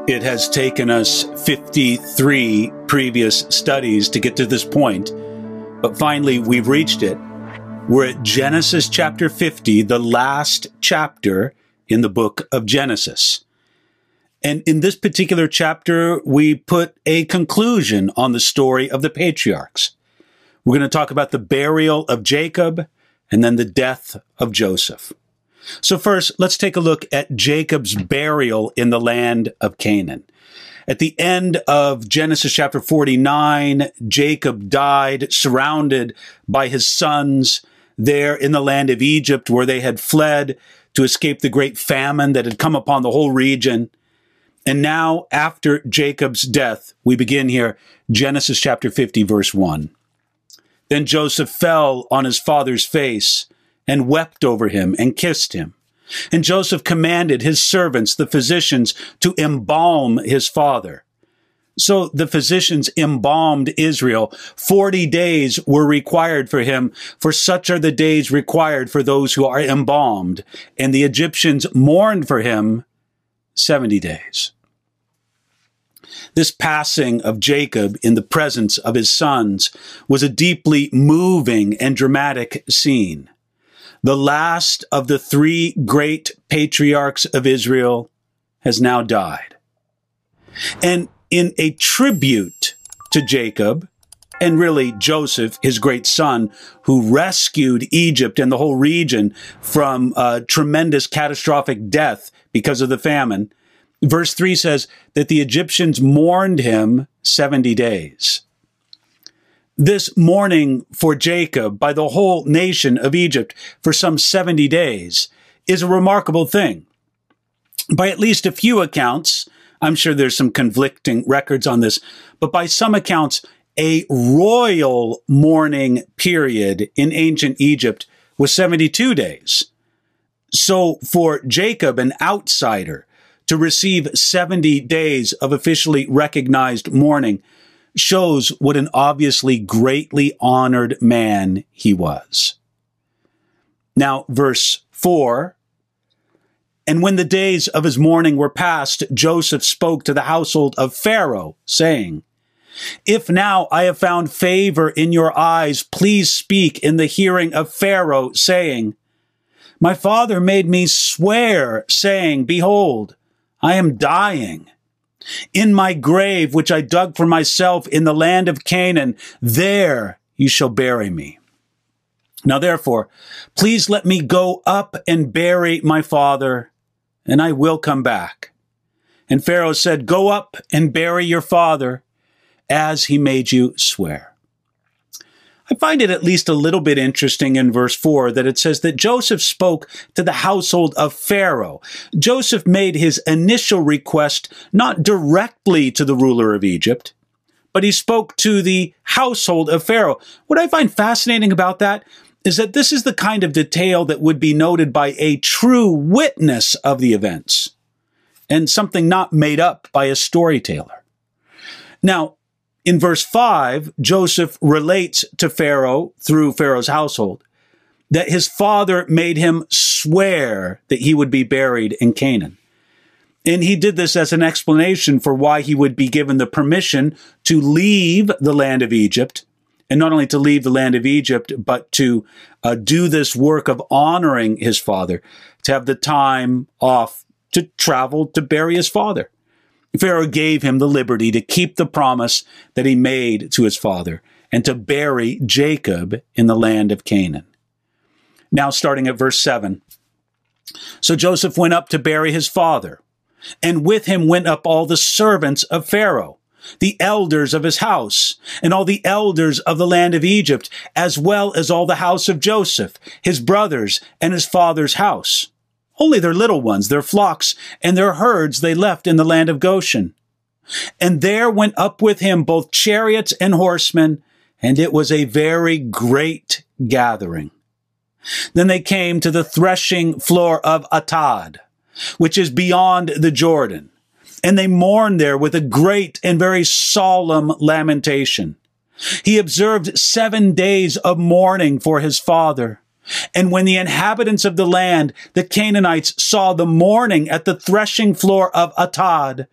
It has taken us 53 previous studies to get to this point, but finally we've reached it. We're at Genesis chapter 50, the last chapter in the book of Genesis. And in this particular chapter, we put a conclusion on the story of the patriarchs. We're going to talk about the burial of Jacob and then the death of Joseph. So first, let's take a look at Jacob's burial in the land of Canaan. At the end of Genesis chapter 49, Jacob died surrounded by his sons there in the land of Egypt, where they had fled to escape the great famine that had come upon the whole region. And now, after Jacob's death, we begin here, Genesis chapter 50, verse 1. Then Joseph fell on his father's face and wept over him and kissed him. And Joseph commanded his servants, the physicians, to embalm his father. So the physicians embalmed Israel. 40 days were required for him, for such are the days required for those who are embalmed. And the Egyptians mourned for him 70 days. This passing of Jacob in the presence of his sons was a deeply moving and dramatic scene. The last of the three great patriarchs of Israel has now died. And in a tribute to Jacob, and really Joseph, his great son, who rescued Egypt and the whole region from tremendous catastrophic death because of the famine, verse 3 says that the Egyptians mourned him 70 days. This mourning for Jacob by the whole nation of Egypt for some 70 days is a remarkable thing. By at least a few accounts, I'm sure there's some conflicting records on this, but by some accounts, a royal mourning period in ancient Egypt was 72 days. So for Jacob, an outsider, to receive 70 days of officially recognized mourning shows what an obviously greatly honored man he was. Now, verse 4, and when the days of his mourning were past, Joseph spoke to the household of Pharaoh, saying, if now I have found favor in your eyes, please speak in the hearing of Pharaoh, saying, my father made me swear, saying, behold, I am dying. In my grave, which I dug for myself in the land of Canaan, there you shall bury me. Now, therefore, please let me go up and bury my father, and I will come back. And Pharaoh said, go up and bury your father, as he made you swear. I find it at least a little bit interesting in verse 4 that it says that Joseph spoke to the household of Pharaoh. Joseph made his initial request not directly to the ruler of Egypt, but he spoke to the household of Pharaoh. What I find fascinating about that is that this is the kind of detail that would be noted by a true witness of the events, and something not made up by a storyteller. Now, in verse 5, Joseph relates to Pharaoh through Pharaoh's household that his father made him swear that he would be buried in Canaan. And he did this as an explanation for why he would be given the permission to leave the land of Egypt, and not only to leave the land of Egypt, but to do this work of honoring his father, to have the time off to travel to bury his father. Pharaoh gave him the liberty to keep the promise that he made to his father and to bury Jacob in the land of Canaan. Now, starting at verse 7. So Joseph went up to bury his father, and with him went up all the servants of Pharaoh, the elders of his house, and all the elders of the land of Egypt, as well as all the house of Joseph, his brothers, and his father's house. Only their little ones, their flocks, and their herds they left in the land of Goshen. And there went up with him both chariots and horsemen, and it was a very great gathering. Then they came to the threshing floor of Atad, which is beyond the Jordan, and they mourned there with a great and very solemn lamentation. He observed 7 days of mourning for his father. And when the inhabitants of the land, the Canaanites, saw the mourning at the threshing floor of Atad,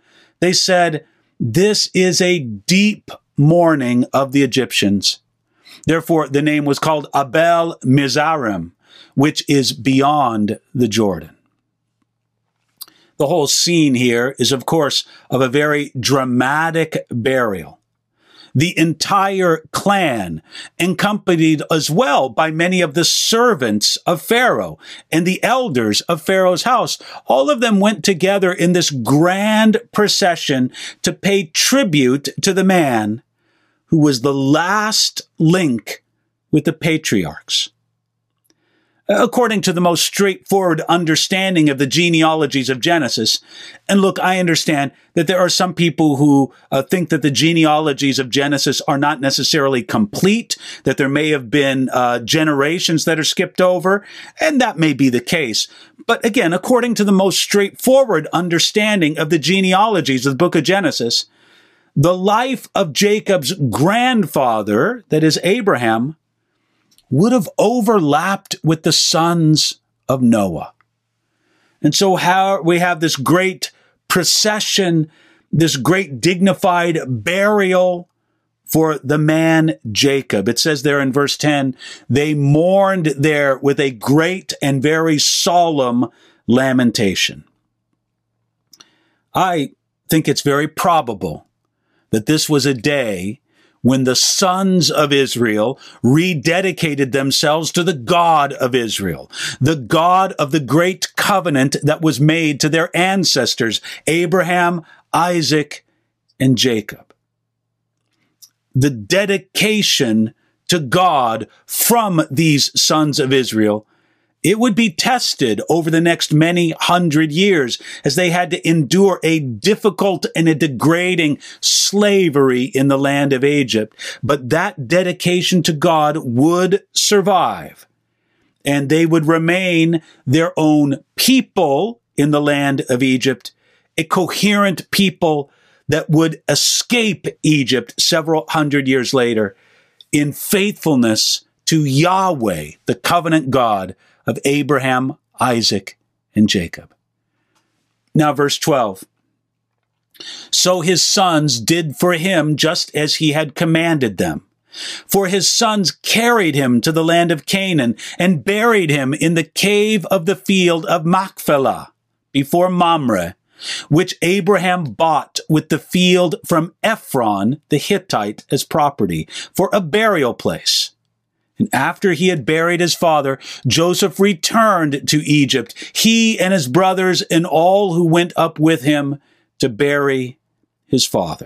They said, "This is a deep mourning of the Egyptians." Therefore, the name was called Abel Mizraim, which is beyond the Jordan. The whole scene here is, of course, of a very dramatic burial. The entire clan, accompanied as well by many of the servants of Pharaoh and the elders of Pharaoh's house, all of them went together in this grand procession to pay tribute to the man who was the last link with the patriarchs. According to the most straightforward understanding of the genealogies of Genesis, and look, I understand that there are some people who think that the genealogies of Genesis are not necessarily complete, that there may have been generations that are skipped over, and that may be the case. But again, according to the most straightforward understanding of the genealogies of the book of Genesis, the life of Jacob's grandfather, that is Abraham, would have overlapped with the sons of Noah. And so how we have this great procession, this great dignified burial for the man Jacob. It says there in verse 10, they mourned there with a great and very solemn lamentation. I think it's very probable that this was a day when the sons of Israel rededicated themselves to the God of Israel, the God of the great covenant that was made to their ancestors, Abraham, Isaac, and Jacob. The dedication to God from these sons of Israel, it would be tested over the next many hundred years as they had to endure a difficult and a degrading slavery in the land of Egypt. But that dedication to God would survive, and they would remain their own people in the land of Egypt, a coherent people that would escape Egypt several hundred years later in faithfulness to Yahweh, the covenant God of Abraham, Isaac, and Jacob. Now, verse 12. So his sons did for him just as he had commanded them. For his sons carried him to the land of Canaan and buried him in the cave of the field of Machpelah before Mamre, which Abraham bought with the field from Ephron the Hittite as property for a burial place. And after he had buried his father, Joseph returned to Egypt, he and his brothers and all who went up with him to bury his father.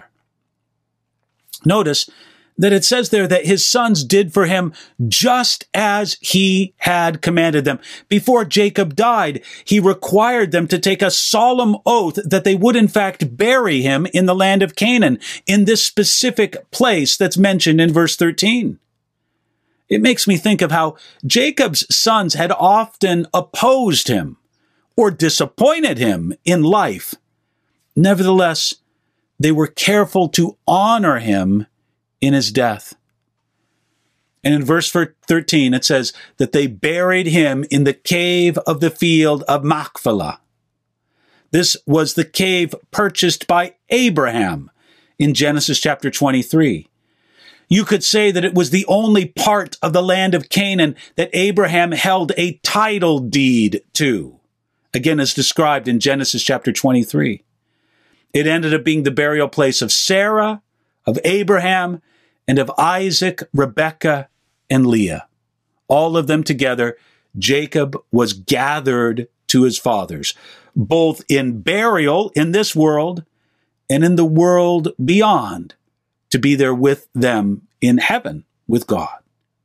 Notice that it says there that his sons did for him just as he had commanded them. Before Jacob died, he required them to take a solemn oath that they would in fact bury him in the land of Canaan, in this specific place that's mentioned in verse 13. It makes me think of how Jacob's sons had often opposed him or disappointed him in life. Nevertheless, they were careful to honor him in his death. And in verse 13, it says that they buried him in the cave of the field of Machpelah. This was the cave purchased by Abraham in Genesis chapter 23. You could say that it was the only part of the land of Canaan that Abraham held a title deed to, again as described in Genesis chapter 23. It ended up being the burial place of Sarah, of Abraham, and of Isaac, Rebekah, and Leah. All of them together, Jacob was gathered to his fathers, both in burial in this world and in the world beyond, to be there with them in heaven with God.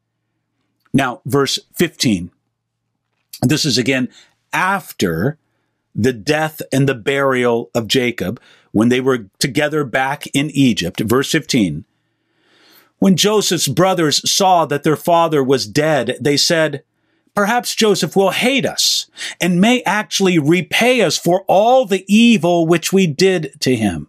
Now, verse 15. This is again after the death and the burial of Jacob, when they were together back in Egypt. Verse 15. When Joseph's brothers saw that their father was dead, they said, "Perhaps Joseph will hate us and may actually repay us for all the evil which we did to him."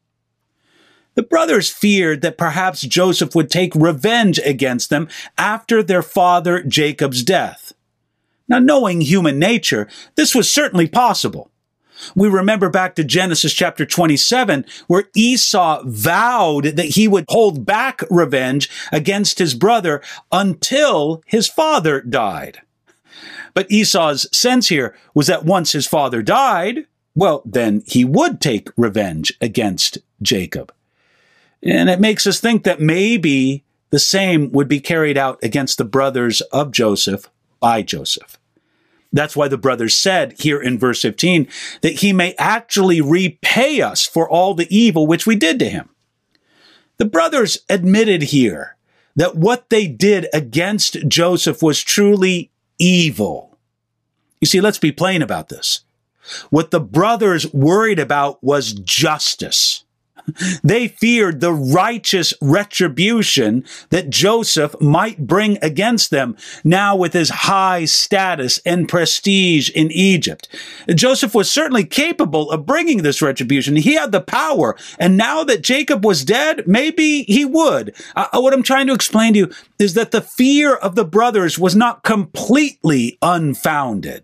The brothers feared that perhaps Joseph would take revenge against them after their father Jacob's death. Now, knowing human nature, this was certainly possible. We remember back to Genesis chapter 27, where Esau vowed that he would hold back revenge against his brother until his father died. But Esau's sense here was that once his father died, well, then he would take revenge against Jacob. And it makes us think that maybe the same would be carried out against the brothers of Joseph by Joseph. That's why the brothers said here in verse 15 that he may actually repay us for all the evil which we did to him. The brothers admitted here that what they did against Joseph was truly evil. You see, let's be plain about this. What the brothers worried about was justice. They feared the righteous retribution that Joseph might bring against them now with his high status and prestige in Egypt. Joseph was certainly capable of bringing this retribution. He had the power. And now that Jacob was dead, maybe he would. What I'm trying to explain to you is that the fear of the brothers was not completely unfounded.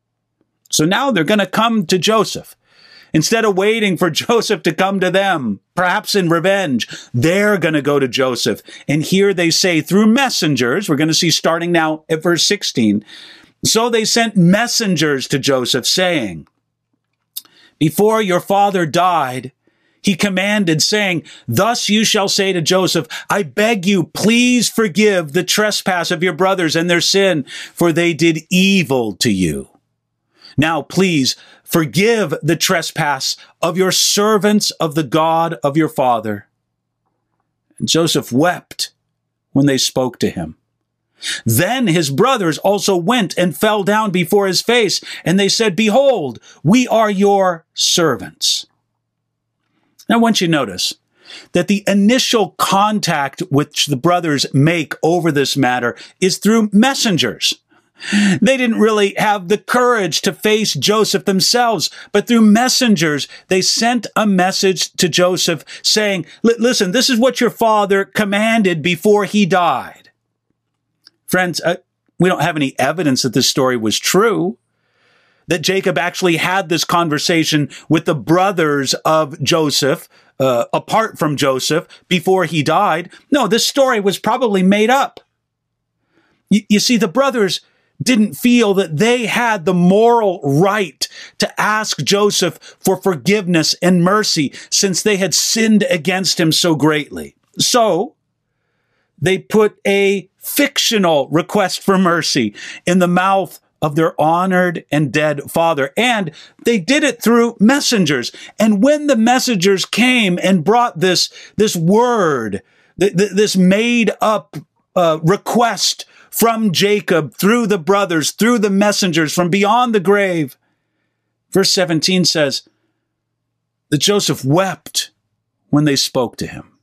So now they're going to come to Joseph. Instead of waiting for Joseph to come to them, perhaps in revenge, they're going to go to Joseph. And here they say through messengers, we're going to see starting now at verse 16. So they sent messengers to Joseph saying, before your father died, he commanded, saying, thus you shall say to Joseph, I beg you, please forgive the trespass of your brothers and their sin, for they did evil to you. Now, please forgive the trespass of your servants of the God of your father. And Joseph wept when they spoke to him. Then his brothers also went and fell down before his face, and they said, behold, we are your servants. Now, I want you to notice that the initial contact which the brothers make over this matter is through messengers. They didn't really have the courage to face Joseph themselves, but through messengers, they sent a message to Joseph saying, listen, this is what your father commanded before he died. Friends, we don't have any evidence that this story was true, that Jacob actually had this conversation with the brothers of Joseph, apart from Joseph, before he died. No, this story was probably made up. You see, the brothers didn't feel that they had the moral right to ask Joseph for forgiveness and mercy since they had sinned against him so greatly. So they put a fictional request for mercy in the mouth of their honored and dead father. And they did it through messengers. And when the messengers came and brought this word, this made up request from Jacob, through the brothers, through the messengers, from beyond the grave. Verse 17 says that Joseph wept when they spoke to him.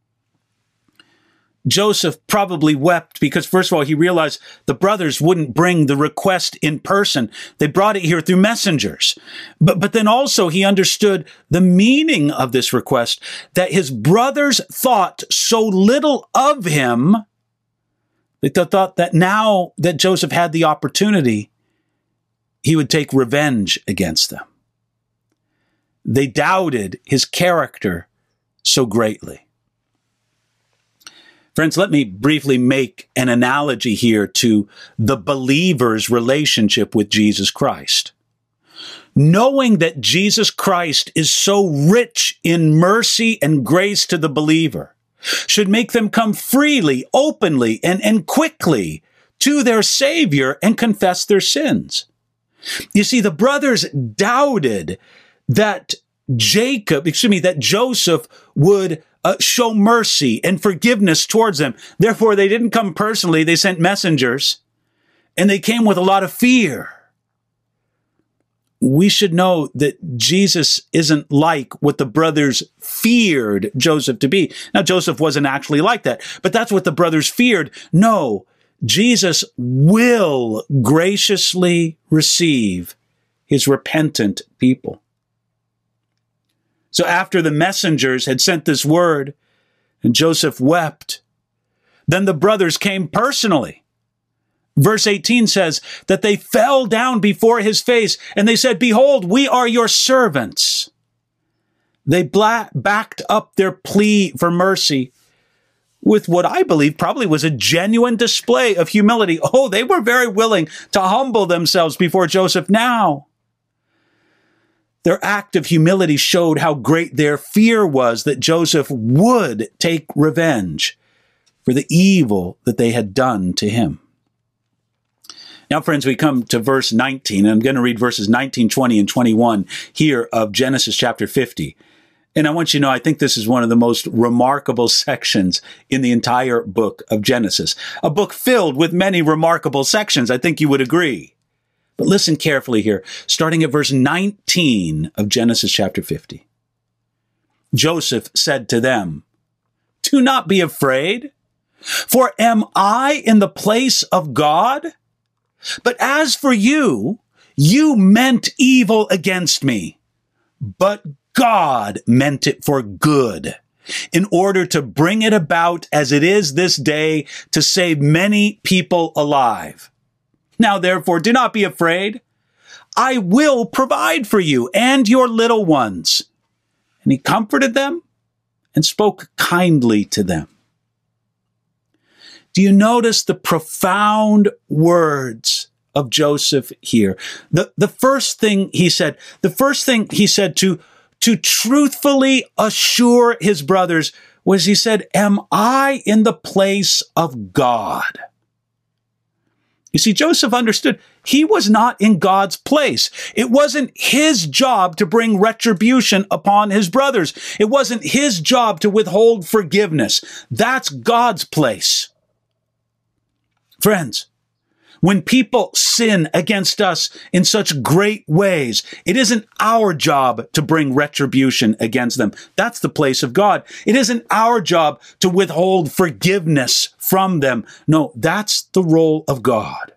Joseph probably wept because, first of all, he realized the brothers wouldn't bring the request in person. They brought it here through messengers. But then also he understood the meaning of this request, that his brothers thought so little of him. They thought that now that Joseph had the opportunity, he would take revenge against them. They doubted his character so greatly. Friends, let me briefly make an analogy here to the believer's relationship with Jesus Christ. Knowing that Jesus Christ is so rich in mercy and grace to the believer should make them come freely, openly, and quickly to their Savior and confess their sins. You see, the brothers doubted that Joseph would show mercy and forgiveness towards them. Therefore, they didn't come personally. They sent messengers, and they came with a lot of fear. We should know that Jesus isn't like what the brothers feared Joseph to be. Now, Joseph wasn't actually like that, but that's what the brothers feared. No, Jesus will graciously receive his repentant people. So after the messengers had sent this word and Joseph wept, then the brothers came personally. Verse 18 says that they fell down before his face and they said, "Behold, we are your servants." They backed up their plea for mercy with what I believe probably was a genuine display of humility. Oh, they were very willing to humble themselves before Joseph now. Their act of humility showed how great their fear was that Joseph would take revenge for the evil that they had done to him. Now, friends, we come to verse 19. And I'm going to read verses 19, 20, and 21 here of Genesis chapter 50. And I want you to know, I think this is one of the most remarkable sections in the entire book of Genesis. A book filled with many remarkable sections. I think you would agree. But listen carefully here, starting at verse 19 of Genesis chapter 50. Joseph said to them, "Do not be afraid, for am I in the place of God? But as for you, you meant evil against me, but God meant it for good, in order to bring it about as it is this day, to save many people alive. Now, therefore, do not be afraid. I will provide for you and your little ones." And he comforted them and spoke kindly to them. Do you notice the profound words of Joseph here? The first thing he said to truthfully assure his brothers was he said, "Am I in the place of God?" You see, Joseph understood he was not in God's place. It wasn't his job to bring retribution upon his brothers. It wasn't his job to withhold forgiveness. That's God's place. Friends, when people sin against us in such great ways, it isn't our job to bring retribution against them. That's the place of God. It isn't our job to withhold forgiveness from them. No, that's the role of God.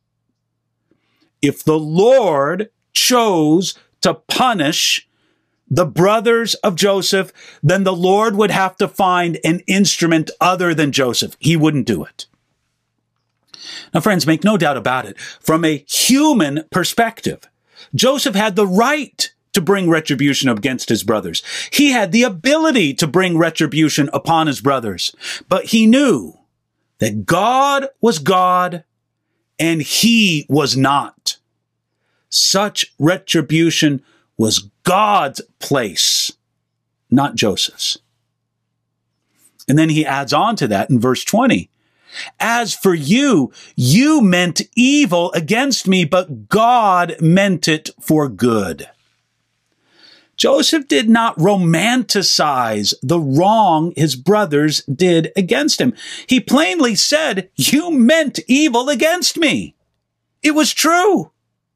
If the Lord chose to punish the brothers of Joseph, then the Lord would have to find an instrument other than Joseph. He wouldn't do it. Now, friends, make no doubt about it. From a human perspective, Joseph had the right to bring retribution against his brothers. He had the ability to bring retribution upon his brothers. But he knew that God was God and he was not. Such retribution was God's place, not Joseph's. And then he adds on to that in verse 20. "As for you, you meant evil against me, but God meant it for good." Joseph did not romanticize the wrong his brothers did against him. He plainly said, "You meant evil against me." It was true.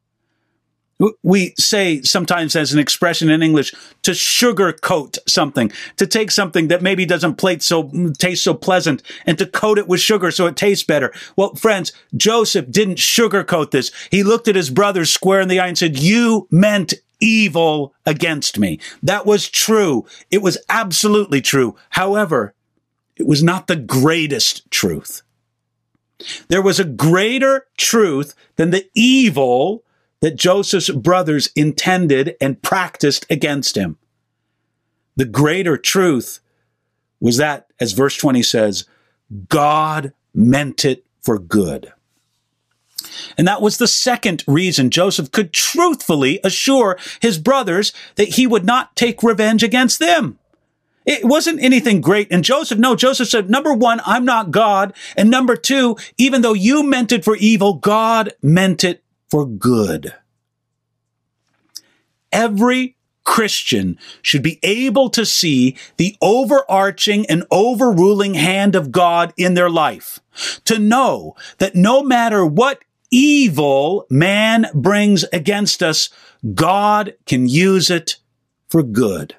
We say sometimes as an expression in English, to sugarcoat something, to take something that maybe doesn't taste so pleasant and to coat it with sugar so it tastes better. Well, friends, Joseph didn't sugarcoat this. He looked at his brothers square in the eye and said, "You meant evil against me." That was true. It was absolutely true. However, it was not the greatest truth. There was a greater truth than the evil that Joseph's brothers intended and practiced against him. The greater truth was that, as verse 20 says, God meant it for good. And that was the second reason Joseph could truthfully assure his brothers that he would not take revenge against them. It wasn't anything great in Joseph. No, Joseph said, number one, I'm not God. And number two, even though you meant it for evil, God meant it for good. Every Christian should be able to see the overarching and overruling hand of God in their life, to know that no matter what evil man brings against us, God can use it for good.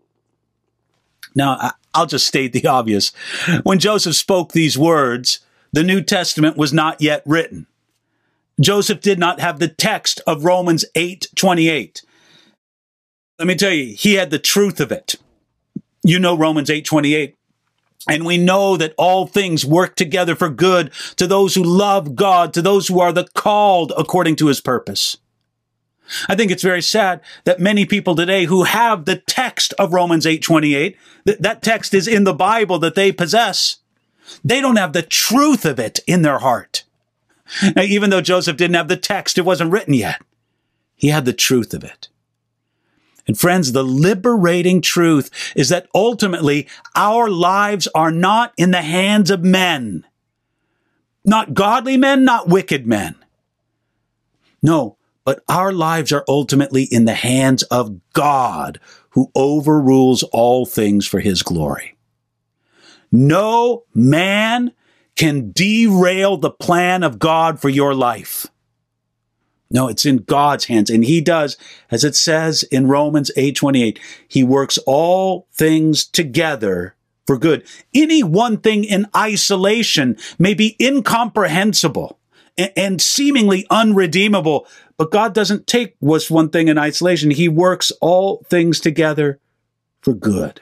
Now, I'll just state the obvious. When Joseph spoke these words, the New Testament was not yet written. Joseph did not have the text of Romans 8:28. Let me tell you, he had the truth of it. You know Romans 8:28. And we know that all things work together for good to those who love God, to those who are the called according to his purpose. I think it's very sad that many people today who have the text of Romans 8:28, that text is in the Bible that they possess, they don't have the truth of it in their heart. Now, even though Joseph didn't have the text, it wasn't written yet. He had the truth of it. And friends, the liberating truth is that ultimately our lives are not in the hands of men. Not godly men, not wicked men. No, but our lives are ultimately in the hands of God, who overrules all things for his glory. No man can derail the plan of God for your life. No, it's in God's hands. And he does, as it says in Romans 8:28, he works all things together for good. Any one thing in isolation may be incomprehensible and seemingly unredeemable, but God doesn't take one thing in isolation. He works all things together for good.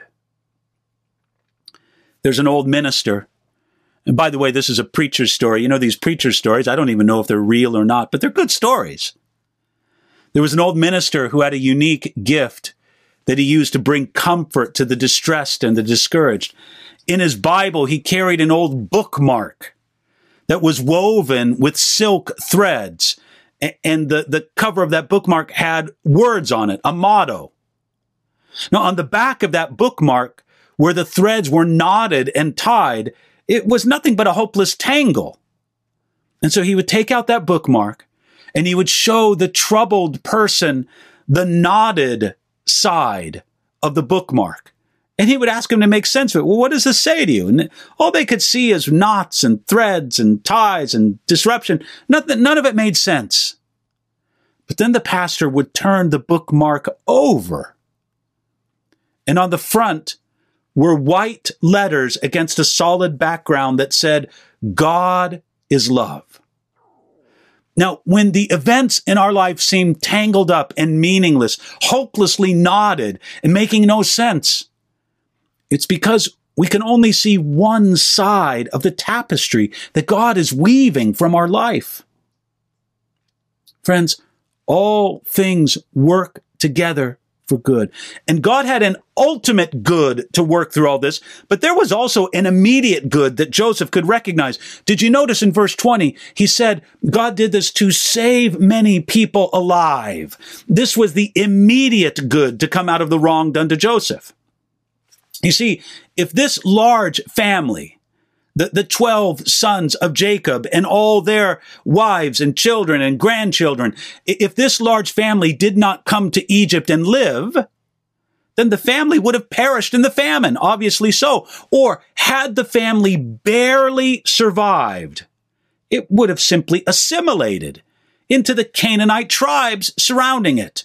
There's an old minister. And by the way, this is a preacher's story. You know, these preacher stories, I don't even know if they're real or not, but they're good stories. There was an old minister who had a unique gift that he used to bring comfort to the distressed and the discouraged. In his Bible, he carried an old bookmark that was woven with silk threads. And the cover of that bookmark had words on it, a motto. Now, on the back of that bookmark, where the threads were knotted and tied, it was nothing but a hopeless tangle. And so he would take out that bookmark and he would show the troubled person the knotted side of the bookmark. And he would ask him to make sense of it. Well, what does this say to you? And all they could see is knots and threads and ties and disruption. None of it made sense. But then the pastor would turn the bookmark over. And on the front were white letters against a solid background that said, God is love. Now, when the events in our life seem tangled up and meaningless, hopelessly knotted and making no sense, it's because we can only see one side of the tapestry that God is weaving from our life. Friends, all things work together for good. And God had an ultimate good to work through all this, but there was also an immediate good that Joseph could recognize. Did you notice in verse 20, he said, God did this to save many people alive. This was the immediate good to come out of the wrong done to Joseph. You see, if this large family, the 12 sons of Jacob and all their wives and children and grandchildren, if this large family did not come to Egypt and live, then the family would have perished in the famine, obviously so. Or had the family barely survived, it would have simply assimilated into the Canaanite tribes surrounding it.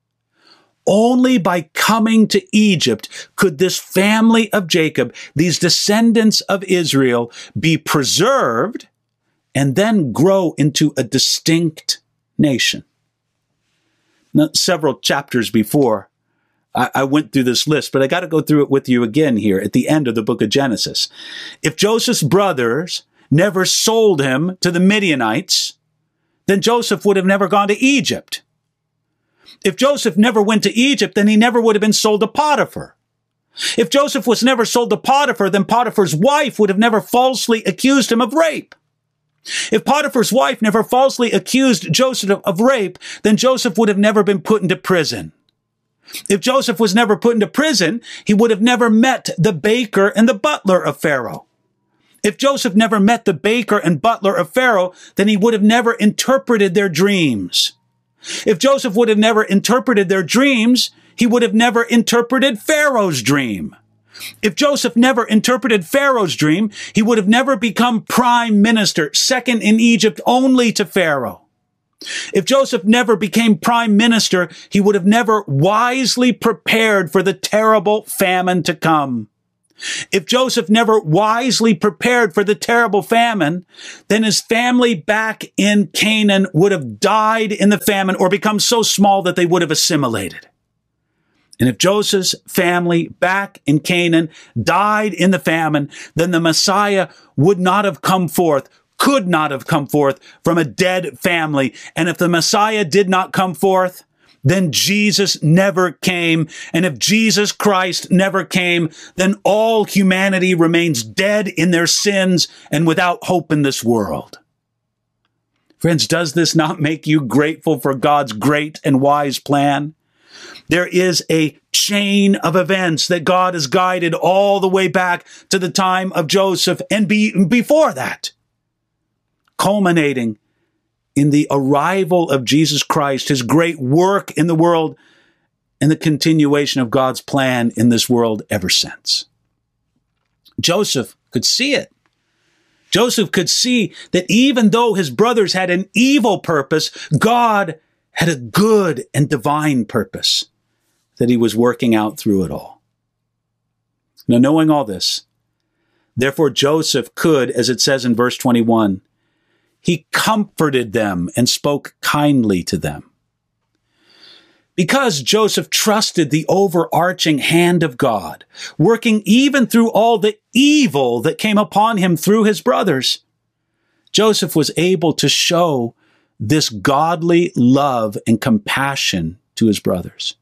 Only by coming to Egypt could this family of Jacob, these descendants of Israel, be preserved and then grow into a distinct nation. Now, several chapters before, I went through this list, but I got to go through it with you again here at the end of the book of Genesis. If Joseph's brothers never sold him to the Midianites, then Joseph would have never gone to Egypt. If Joseph never went to Egypt, then he never would have been sold to Potiphar. If Joseph was never sold to Potiphar, then Potiphar's wife would have never falsely accused him of rape. If Potiphar's wife never falsely accused Joseph of rape, then Joseph would have never been put into prison. If Joseph was never put into prison, he would have never met the baker and the butler of Pharaoh. If Joseph never met the baker and butler of Pharaoh, then he would have never interpreted their dreams. If Joseph would have never interpreted their dreams, he would have never interpreted Pharaoh's dream. If Joseph never interpreted Pharaoh's dream, he would have never become prime minister, second in Egypt only to Pharaoh. If Joseph never became prime minister, he would have never wisely prepared for the terrible famine to come. If Joseph never wisely prepared for the terrible famine, then his family back in Canaan would have died in the famine or become so small that they would have assimilated. And if Joseph's family back in Canaan died in the famine, then the Messiah would not have come forth, could not have come forth from a dead family. And if the Messiah did not come forth, then Jesus never came. And if Jesus Christ never came, then all humanity remains dead in their sins and without hope in this world. Friends, does this not make you grateful for God's great and wise plan? There is a chain of events that God has guided all the way back to the time of Joseph and before that, culminating in the arrival of Jesus Christ, his great work in the world, and the continuation of God's plan in this world ever since. Joseph could see it. Joseph could see that even though his brothers had an evil purpose, God had a good and divine purpose that he was working out through it all. Now, knowing all this, therefore Joseph could, as it says in verse 21, he comforted them and spoke kindly to them. Because Joseph trusted the overarching hand of God, working even through all the evil that came upon him through his brothers, Joseph was able to show this godly love and compassion to his brothers.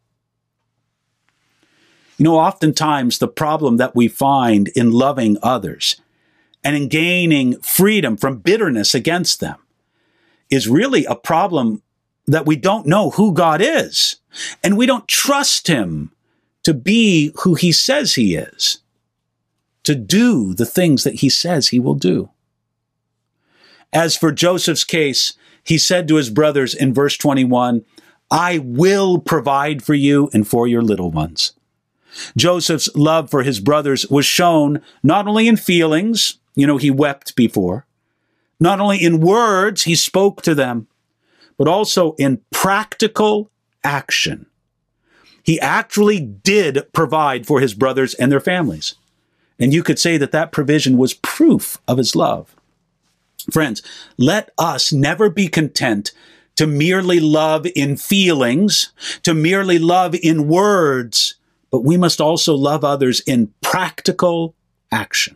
You know, oftentimes the problem that we find in loving others and in gaining freedom from bitterness against them is really a problem that we don't know who God is, and we don't trust him to be who he says he is, to do the things that he says he will do. As for Joseph's case, he said to his brothers in verse 21, I will provide for you and for your little ones. Joseph's love for his brothers was shown not only in feelings, he wept before, not only in words he spoke to them, but also in practical action. He actually did provide for his brothers and their families. And you could say that that provision was proof of his love. Friends, let us never be content to merely love in feelings, to merely love in words, but we must also love others in practical action.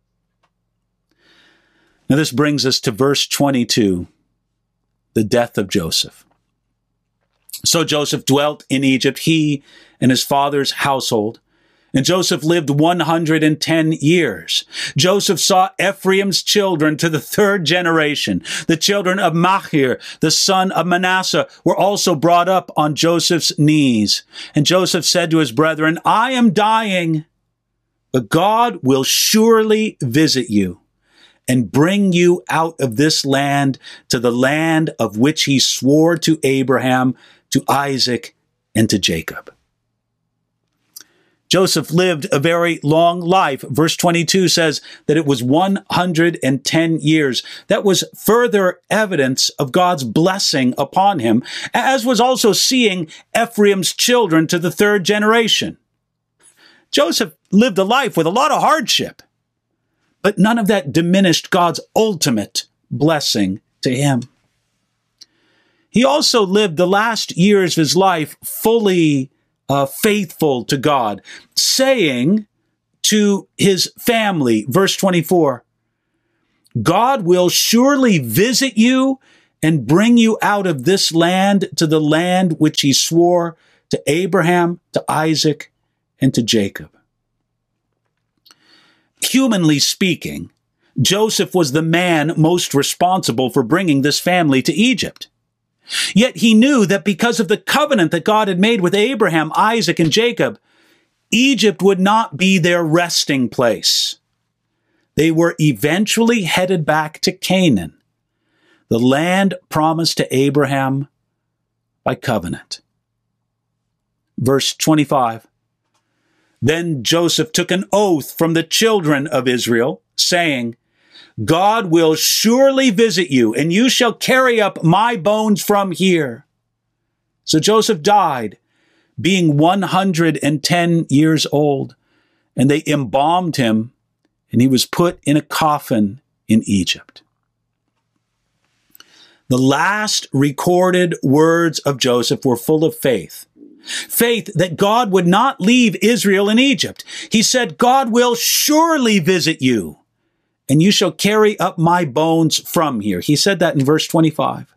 Now this brings us to verse 22, the death of Joseph. So Joseph dwelt in Egypt, he and his father's household. And Joseph lived 110 years. Joseph saw Ephraim's children to the third generation. The children of Machir, the son of Manasseh, were also brought up on Joseph's knees. And Joseph said to his brethren, I am dying, but God will surely visit you and bring you out of this land to the land of which he swore to Abraham, to Isaac, and to Jacob. Joseph lived a very long life. Verse 22 says that it was 110 years. That was further evidence of God's blessing upon him, as was also seeing Ephraim's children to the third generation. Joseph lived a life with a lot of hardship, but none of that diminished God's ultimate blessing to him. He also lived the last years of his life fully faithful to God, saying to his family, verse 24, God will surely visit you and bring you out of this land to the land which he swore to Abraham, to Isaac, and to Jacob. Humanly speaking, Joseph was the man most responsible for bringing this family to Egypt. Yet he knew that because of the covenant that God had made with Abraham, Isaac, and Jacob, Egypt would not be their resting place. They were eventually headed back to Canaan, the land promised to Abraham by covenant. Verse 25, Then Joseph took an oath from the children of Israel, saying, God will surely visit you, and you shall carry up my bones from here. So Joseph died, being 110 years old, and they embalmed him, and he was put in a coffin in Egypt. The last recorded words of Joseph were full of faith, Faith that God would not leave Israel in Egypt. He said, God will surely visit you, and you shall carry up my bones from here. He said that in verse 25.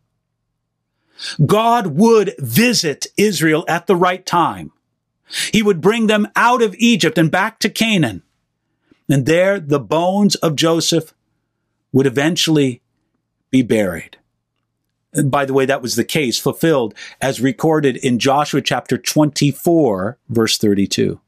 God would visit Israel at the right time. He would bring them out of Egypt and back to Canaan. And there the bones of Joseph would eventually be buried. And by the way, that was the case fulfilled as recorded in Joshua chapter 24, verse 32.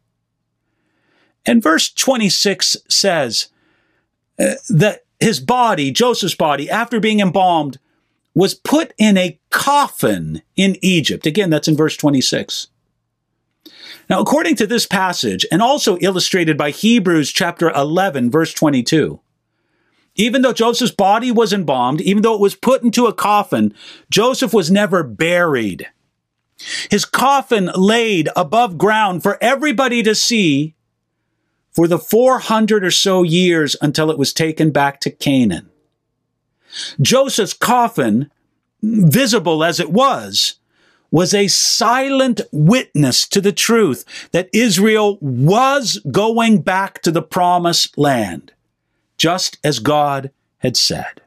And verse 26 says that his body, Joseph's body, after being embalmed, was put in a coffin in Egypt. Again, that's in verse 26. Now, according to this passage, and also illustrated by Hebrews chapter 11, verse 22, even though Joseph's body was embalmed, even though it was put into a coffin, Joseph was never buried. His coffin laid above ground for everybody to see for the 400 or so years until it was taken back to Canaan. Joseph's coffin, visible as it was a silent witness to the truth that Israel was going back to the promised land, just as God had said.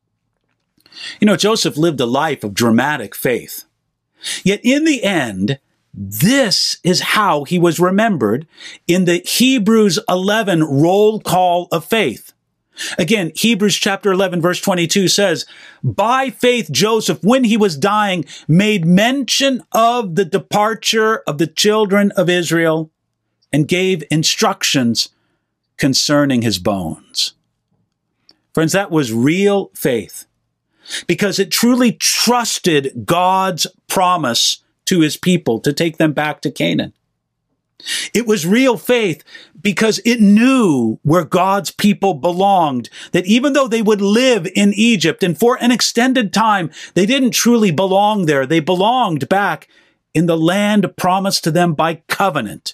You know, Joseph lived a life of dramatic faith. Yet in the end, this is how he was remembered in the Hebrews 11 roll call of faith. Again, Hebrews chapter 11, verse 22 says, by faith, Joseph, when he was dying, made mention of the departure of the children of Israel and gave instructions concerning his bones. Friends, that was real faith because it truly trusted God's promise to his people to take them back to Canaan. It was real faith because it knew where God's people belonged, that even though they would live in Egypt and for an extended time, they didn't truly belong there. They belonged back in the land promised to them by covenant.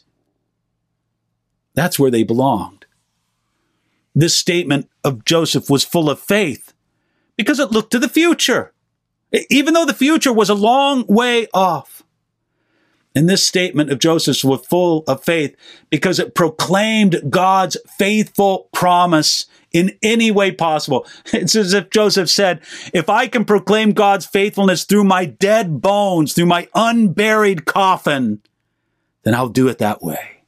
That's where they belonged. This statement of Joseph was full of faith because it looked to the future, even though the future was a long way off. And this statement of Joseph's was full of faith because it proclaimed God's faithful promise in any way possible. It's as if Joseph said, if I can proclaim God's faithfulness through my dead bones, through my unburied coffin, then I'll do it that way.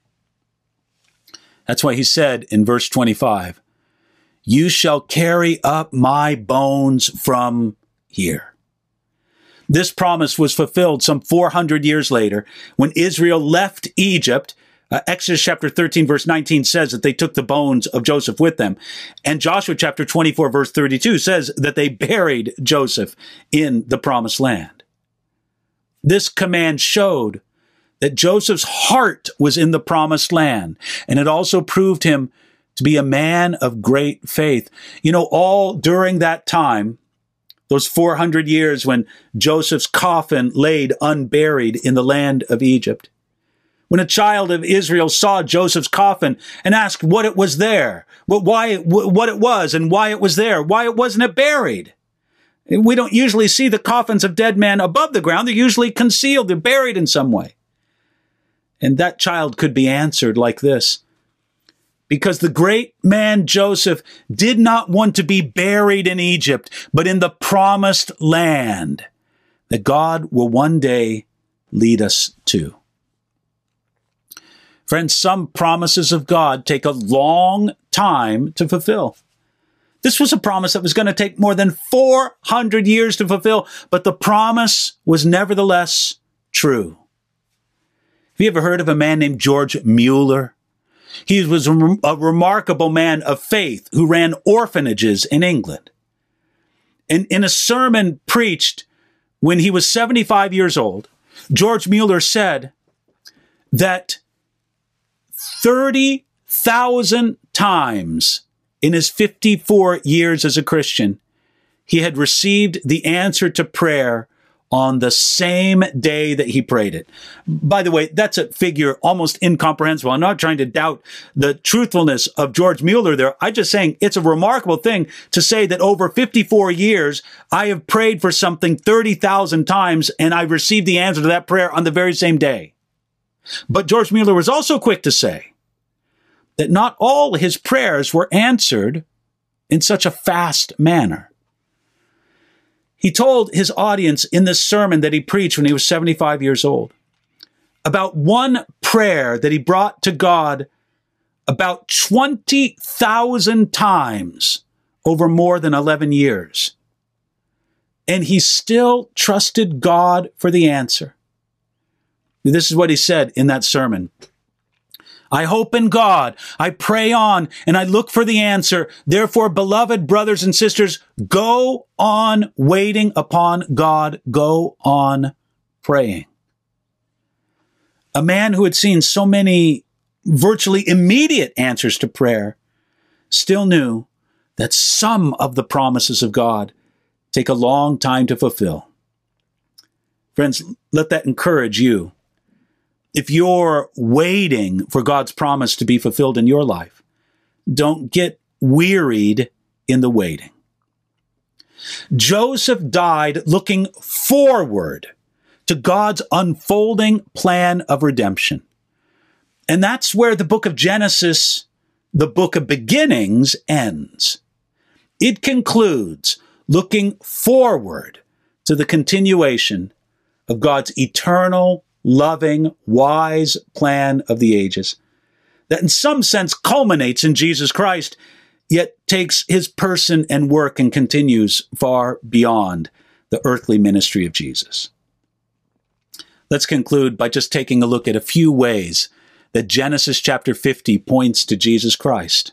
That's why he said in verse 25, you shall carry up my bones from here. This promise was fulfilled some 400 years later when Israel left Egypt. Exodus chapter 13 verse 19 says that they took the bones of Joseph with them. And Joshua chapter 24 verse 32 says that they buried Joseph in the promised land. This command showed that Joseph's heart was in the promised land, and it also proved him to be a man of great faith. You know, all during that time, those 400 years when Joseph's coffin laid unburied in the land of Egypt. When a child of Israel saw Joseph's coffin and asked what it was there, what it was and why it was there, why it wasn't buried. We don't usually see the coffins of dead men above the ground. They're usually concealed. They're buried in some way. And that child could be answered like this. Because the great man Joseph did not want to be buried in Egypt, but in the promised land that God will one day lead us to. Friends, some promises of God take a long time to fulfill. This was a promise that was going to take more than 400 years to fulfill, but the promise was nevertheless true. Have you ever heard of a man named George Mueller? He was a remarkable man of faith who ran orphanages in England. And in a sermon preached when he was 75 years old, George Mueller said that 30,000 times in his 54 years as a Christian, he had received the answer to prayer on the same day that he prayed it. By the way, that's a figure almost incomprehensible. I'm not trying to doubt the truthfulness of George Mueller there. I'm just saying it's a remarkable thing to say that over 54 years, I have prayed for something 30,000 times and I received the answer to that prayer on the very same day. But George Mueller was also quick to say that not all his prayers were answered in such a fast manner. He told his audience in this sermon that he preached when he was 75 years old about one prayer that he brought to God about 20,000 times over more than 11 years. And he still trusted God for the answer. This is what he said in that sermon. I hope in God, I pray on, and I look for the answer. Therefore, beloved brothers and sisters, go on waiting upon God. Go on praying. A man who had seen so many virtually immediate answers to prayer still knew that some of the promises of God take a long time to fulfill. Friends, let that encourage you. If you're waiting for God's promise to be fulfilled in your life, don't get wearied in the waiting. Joseph died looking forward to God's unfolding plan of redemption. And that's where the book of Genesis, the book of beginnings, ends. It concludes looking forward to the continuation of God's eternal, loving, wise plan of the ages that in some sense culminates in Jesus Christ, yet takes his person and work and continues far beyond the earthly ministry of Jesus. Let's conclude by just taking a look at a few ways that Genesis chapter 50 points to Jesus Christ.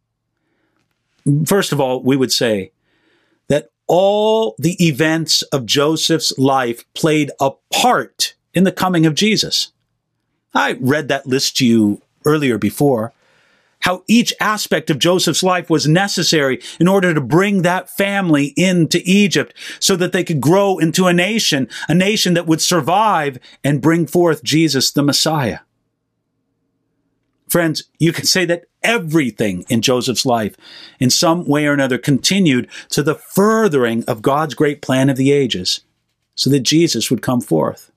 First of all, we would say that all the events of Joseph's life played a part in the coming of Jesus. I read that list to you earlier before, how each aspect of Joseph's life was necessary in order to bring that family into Egypt so that they could grow into a nation that would survive and bring forth Jesus, the Messiah. Friends, you can say that everything in Joseph's life in some way or another continued to the furthering of God's great plan of the ages so that Jesus would come forth.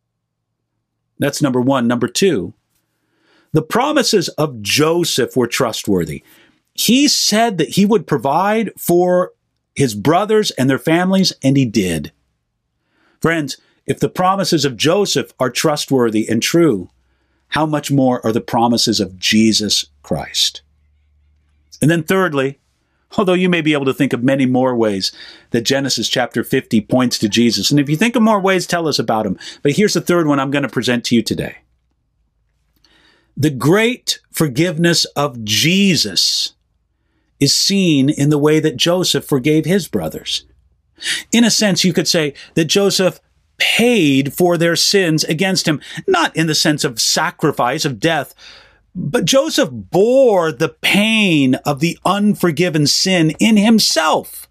That's number one. Number two, the promises of Joseph were trustworthy. He said that he would provide for his brothers and their families, and he did. Friends, if the promises of Joseph are trustworthy and true, how much more are the promises of Jesus Christ? And then thirdly, although you may be able to think of many more ways that Genesis chapter 50 points to Jesus. And if you think of more ways, tell us about them. But here's the third one I'm going to present to you today. The great forgiveness of Jesus is seen in the way that Joseph forgave his brothers. In a sense, you could say that Joseph paid for their sins against him, not in the sense of sacrifice, of death, but Joseph bore the pain of the unforgiven sin in himself.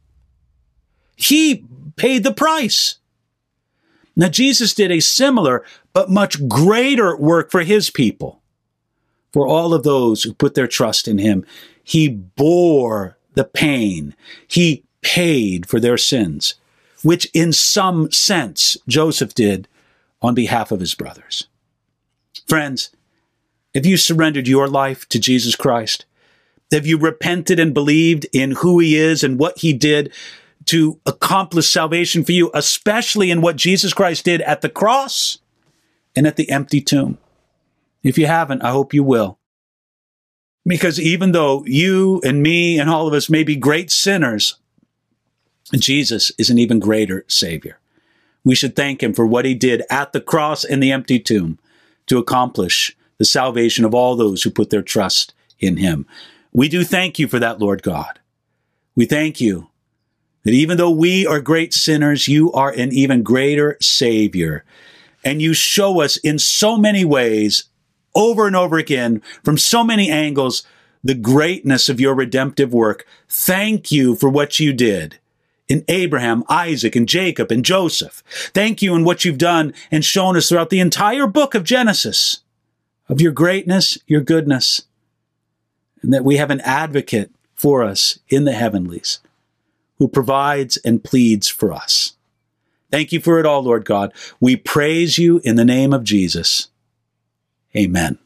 He paid the price. Now, Jesus did a similar but much greater work for his people. For all of those who put their trust in him, he bore the pain. He paid for their sins, which in some sense Joseph did on behalf of his brothers. Friends, have you surrendered your life to Jesus Christ? Have you repented and believed in who he is and what he did to accomplish salvation for you, especially in what Jesus Christ did at the cross and at the empty tomb? If you haven't, I hope you will. Because even though you and me and all of us may be great sinners, Jesus is an even greater Savior. We should thank him for what he did at the cross and the empty tomb to accomplish the salvation of all those who put their trust in him. We do thank you for that, Lord God. We thank you that even though we are great sinners, you are an even greater Savior. And you show us in so many ways, over and over again, from so many angles, the greatness of your redemptive work. Thank you for what you did in Abraham, Isaac, and Jacob, and Joseph. Thank you in what you've done and shown us throughout the entire book of Genesis of your greatness, your goodness, and that we have an advocate for us in the heavenlies who provides and pleads for us. Thank you for it all, Lord God. We praise you in the name of Jesus. Amen.